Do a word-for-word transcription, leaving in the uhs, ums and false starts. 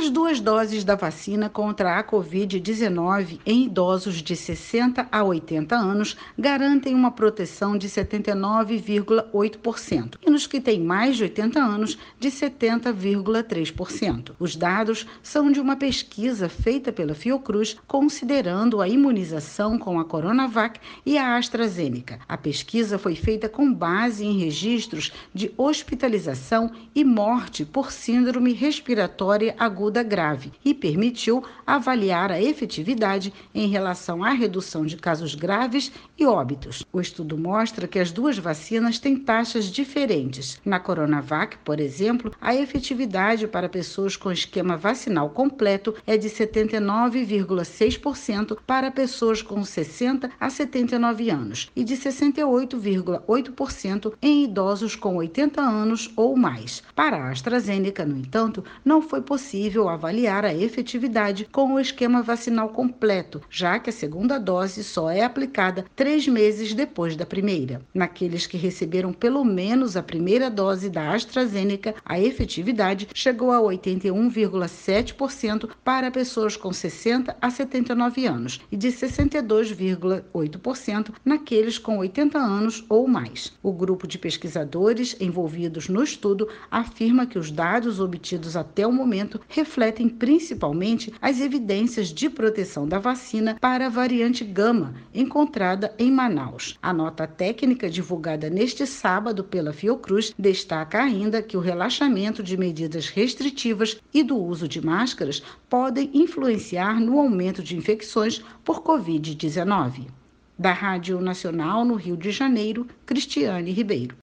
As duas doses da vacina contra a covid dezenove em idosos de sessenta a oitenta anos garantem uma proteção de setenta e nove vírgula oito por cento e nos que têm mais de oitenta anos, de setenta vírgula três por cento. Os dados são de uma pesquisa feita pela Fiocruz, considerando a imunização com a Coronavac e a AstraZeneca. A pesquisa foi feita com base em registros de hospitalização e morte por síndrome respiratória aguda grave e permitiu avaliar a efetividade em relação à redução de casos graves e óbitos. O estudo mostra que as duas vacinas têm taxas diferentes. Na Coronavac, por exemplo, a efetividade para pessoas com esquema vacinal completo é de setenta e nove vírgula seis por cento para pessoas com sessenta a setenta e nove anos e de sessenta e oito vírgula oito por cento em idosos com oitenta anos ou mais. Para a AstraZeneca, no entanto, não foi possível avaliar a efetividade com o esquema vacinal completo, já que a segunda dose só é aplicada três meses depois da primeira. Naqueles que receberam pelo menos a primeira dose da AstraZeneca, a efetividade chegou a oitenta e um vírgula sete por cento para pessoas com sessenta a setenta e nove anos e de sessenta e dois vírgula oito por cento naqueles com oitenta anos ou mais. O grupo de pesquisadores envolvidos no estudo afirma que os dados obtidos até o momento refletem principalmente as evidências de proteção da vacina para a variante Gama, encontrada em Manaus. A nota técnica divulgada neste sábado pela Fiocruz destaca ainda que o relaxamento de medidas restritivas e do uso de máscaras podem influenciar no aumento de infecções por covid dezenove. Da Rádio Nacional no Rio de Janeiro, Cristiane Ribeiro.